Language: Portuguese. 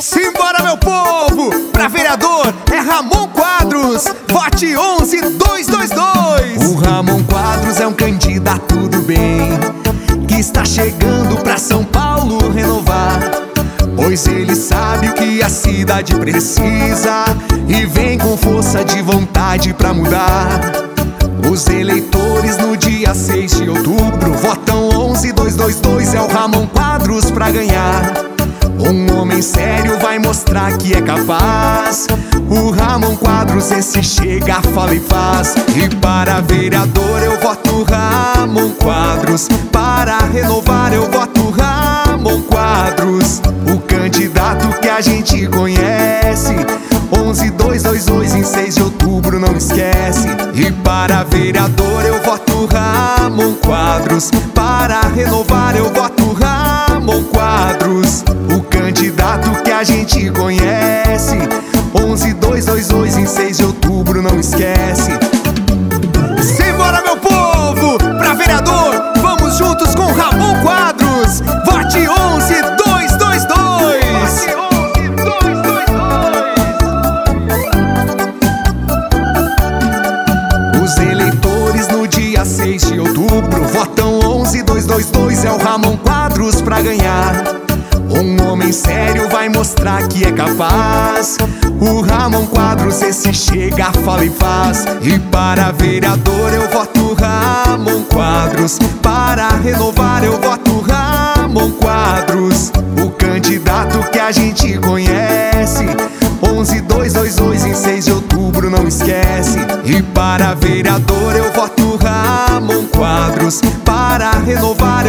Simbora, meu povo! Pra vereador é Ramon Quadros. Vote 11222. O Ramon Quadros é um candidato do bem, que está chegando pra São Paulo renovar, pois ele sabe o que a cidade precisa e vem com força de vontade pra mudar. Os eleitores no dia 6 de outubro votam 11222. É o Ramon Quadros pra ganhar. Um homem sério vai mostrar que é capaz. O Ramon Quadros, esse chega, fala e faz. E para vereador eu voto Ramon Quadros. Para renovar eu voto Ramon Quadros, o candidato que a gente conhece. 11222 em 6 de outubro, não esquece. E para vereador eu voto Ramon Quadros. Para renovar eu voto Ramon Quadros, o candidato que a gente conhece. 11222 em 6 de outubro, não esquece. Simbora, meu povo! Pra vereador, vamos juntos com Ramon Quadros. Vote 11222. Os eleitores no dia 6 de outubro votam 11222. É o Ramon Quadros pra ganhar. Um homem sério vai mostrar que é capaz. O Ramon Quadros, esse chega, fala e faz. E para vereador eu voto Ramon Quadros. Para renovar eu voto Ramon Quadros, o candidato que a gente conhece. 11222 em 6 de outubro, não esquece. E para vereador eu voto Ramon Quadros. Para renovar